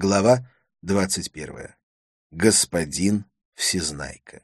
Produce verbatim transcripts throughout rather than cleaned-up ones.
Глава двадцать первая. Господин Всезнайка.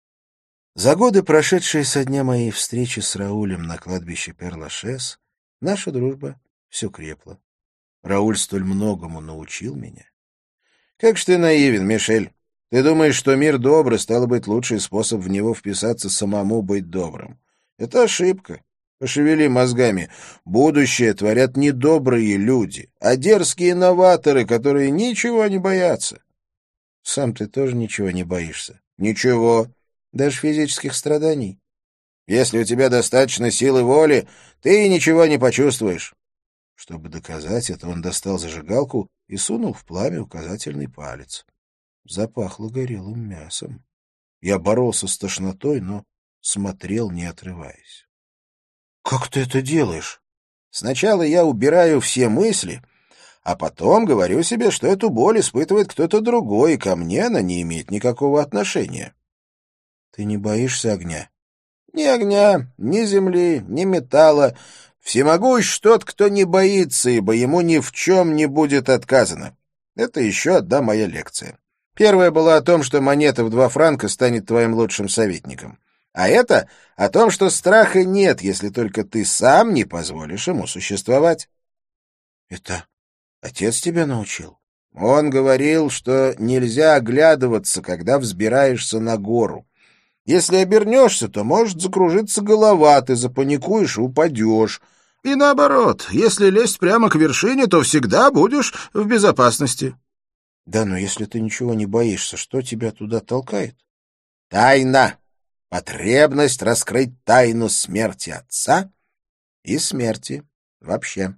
За годы, прошедшие со дня моей встречи с Раулем на кладбище Пер-Лашез, наша дружба все крепла. Рауль столь многому научил меня. Как ж ты наивен, Мишель. Ты думаешь, что мир добрый, стало быть, лучший способ в него вписаться самому быть добрым. Это ошибка. Пошевели мозгами. Будущее творят не добрые люди, а дерзкие новаторы, которые ничего не боятся. Сам ты тоже ничего не боишься. Ничего. Даже физических страданий. Если у тебя достаточно силы воли, ты ничего не почувствуешь. Чтобы доказать это, он достал зажигалку и сунул в пламя указательный палец. Запахло горелым мясом. Я боролся с тошнотой, но смотрел, не отрываясь. «Как ты это делаешь?» «Сначала я убираю все мысли, а потом говорю себе, что эту боль испытывает кто-то другой, и ко мне она не имеет никакого отношения». «Ты не боишься огня?» «Ни огня, ни земли, ни металла. Всемогущ тот, кто не боится, ибо ему ни в чем не будет отказано. Это еще одна моя лекция. Первая была о том, что монета в два франка станет твоим лучшим советником. А это о том, что страха нет, если только ты сам не позволишь ему существовать». «Это отец тебя научил?» «Он говорил, что нельзя оглядываться, когда взбираешься на гору. Если обернешься, то может закружиться голова, ты запаникуешь и упадешь. И наоборот, если лезть прямо к вершине, то всегда будешь в безопасности». «Да, но если ты ничего не боишься, что тебя туда толкает?» «Тайна. Потребность раскрыть тайну смерти отца и смерти вообще».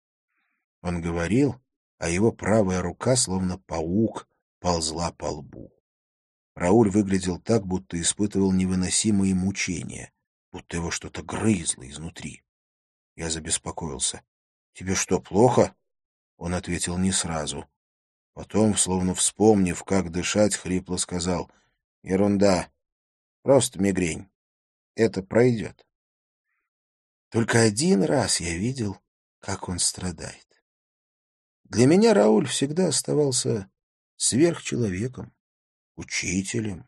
Он говорил, а его правая рука, словно паук, ползла по лбу. Рауль выглядел так, будто испытывал невыносимые мучения, будто его что-то грызло изнутри. Я забеспокоился. «Тебе что, плохо?» Он ответил не сразу. Потом, словно вспомнив, как дышать, хрипло сказал: «Ерунда. Просто мигрень. Это пройдет». Только один раз я видел, как он страдает. Для меня Рауль всегда оставался сверхчеловеком, учителем.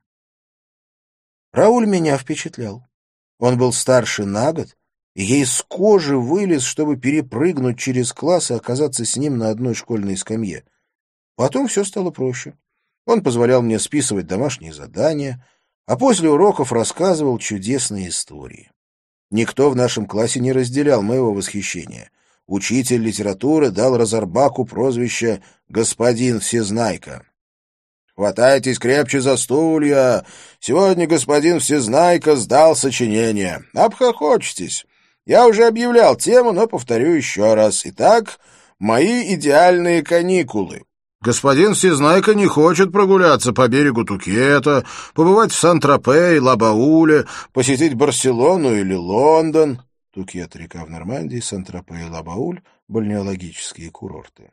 Рауль меня впечатлял. Он был старше на год, и я из кожи вылез, чтобы перепрыгнуть через класс и оказаться с ним на одной школьной скамье. Потом все стало проще. Он позволял мне списывать домашние задания, а после уроков рассказывал чудесные истории. Никто в нашем классе не разделял моего восхищения. Учитель литературы дал Разорбаку прозвище «Господин Всезнайка». «Хватайтесь крепче за стулья. Сегодня господин Всезнайка сдал сочинение. Обхохочетесь. Я уже объявлял тему, но повторю еще раз. Итак, мои идеальные каникулы. Господин Всезнайка не хочет прогуляться по берегу Тукета, побывать в Сан-Тропе и Ла-Бауле, посетить Барселону или Лондон». Тукет — река в Нормандии, Сан-Тропе и Ла-Бауль — бальнеологические курорты.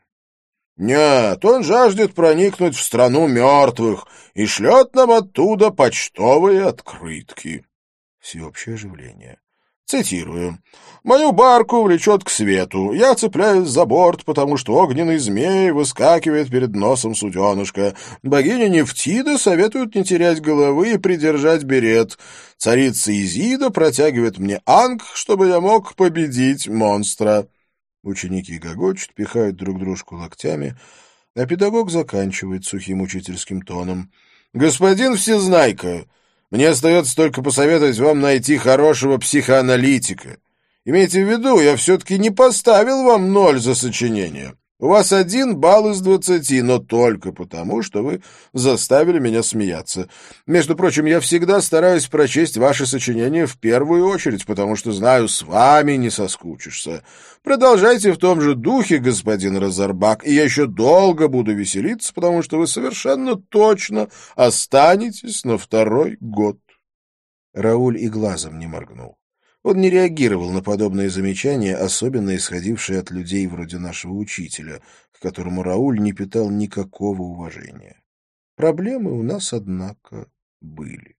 «Нет, он жаждет проникнуть в страну мертвых и шлет нам оттуда почтовые открытки». Всеобщее оживление. Цитирую. «Мою барку влечет к свету. Я цепляюсь за борт, потому что огненный змей выскакивает перед носом суденышка. Богиня Нефтида советует не терять головы и придержать берет. Царица Изида протягивает мне анг, чтобы я мог победить монстра». Ученики гогочут, пихают друг дружку локтями, а педагог заканчивает сухим учительским тоном. «Господин Всезнайка, мне остается только посоветовать вам найти хорошего психоаналитика. Имейте в виду, я все-таки не поставил вам ноль за сочинение. У вас один балл из двадцати, но только потому, что вы заставили меня смеяться. Между прочим, я всегда стараюсь прочесть ваши сочинения в первую очередь, потому что знаю, с вами не соскучишься. Продолжайте в том же духе, господин Разорбак, и я еще долго буду веселиться, потому что вы совершенно точно останетесь на второй год». Рауль и глазом не моргнул. Он не реагировал на подобные замечания, особенно исходившие от людей вроде нашего учителя, к которому Рауль не питал никакого уважения. Проблемы у нас, однако, были.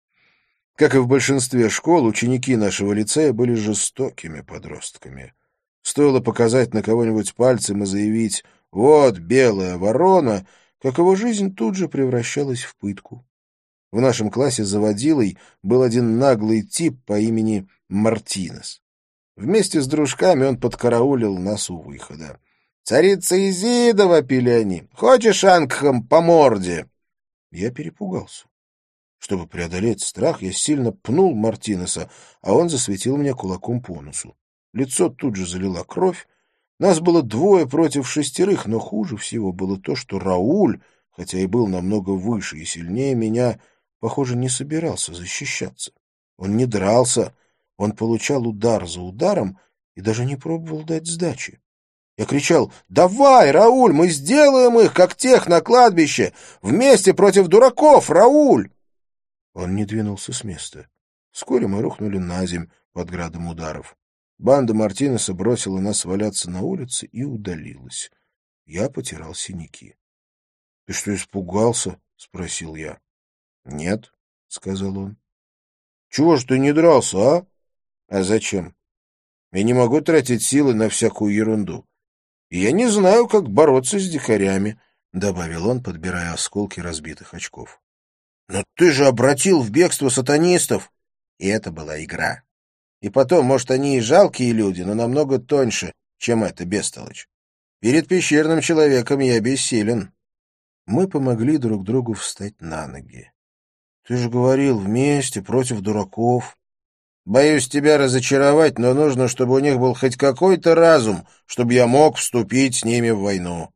Как и в большинстве школ, ученики нашего лицея были жестокими подростками. Стоило показать на кого-нибудь пальцем и заявить «Вот белая ворона», как его жизнь тут же превращалась в пытку. В нашем классе заводилой был один наглый тип по имени Мартинес. Вместе с дружками он подкараулил нас у выхода. «Царица Изида!» — вопили они. «Хочешь, Ангхам, по морде?» Я перепугался. Чтобы преодолеть страх, я сильно пнул Мартинеса, а он засветил мне кулаком по носу. Лицо тут же залила кровь. Нас было двое против шестерых, но хуже всего было то, что Рауль, хотя и был намного выше и сильнее меня, похоже, не собирался защищаться. Он не дрался, он получал удар за ударом и даже не пробовал дать сдачи. Я кричал: «Давай, Рауль, мы сделаем их, как тех на кладбище! Вместе против дураков, Рауль!» Он не двинулся с места. Вскоре мы рухнули на земь под градом ударов. Банда Мартинеса бросила нас валяться на улице и удалилась. Я потирал синяки. — Ты что, испугался? — спросил я. — Нет, — сказал он. — Чего ж ты не дрался, а? — А зачем? Я не могу тратить силы на всякую ерунду. И я не знаю, как бороться с дикарями, — добавил он, подбирая осколки разбитых очков. — Но ты же обратил в бегство сатанистов! И это была игра. И потом, может, они и жалкие люди, но намного тоньше, чем эта бестолочь. Перед пещерным человеком я бессилен. Мы помогли друг другу встать на ноги. — Ты же говорил, вместе, против дураков. Боюсь тебя разочаровать, но нужно, чтобы у них был хоть какой-то разум, чтобы я мог вступить с ними в войну.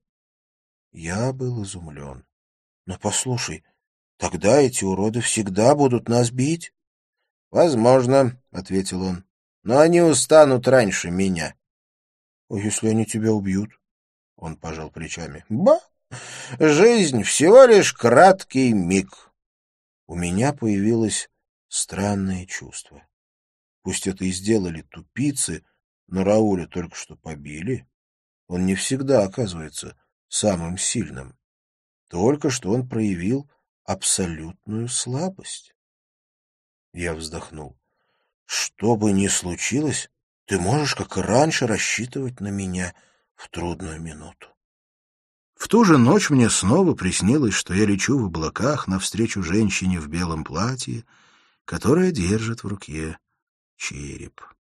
Я был изумлен. — Но послушай, тогда эти уроды всегда будут нас бить? — Возможно, — ответил он, — но они устанут раньше меня. — А если они тебя убьют? Он пожал плечами. — Ба! Жизнь всего лишь краткий миг. У меня появилось странное чувство. Пусть это и сделали тупицы, но Рауля только что побили. Он не всегда оказывается самым сильным. Только что он проявил абсолютную слабость. Я вздохнул. Что бы ни случилось, ты можешь, как и раньше, рассчитывать на меня в трудную минуту. В ту же ночь мне снова приснилось, что я лечу в облаках навстречу женщине в белом платье, которая держит в руке череп.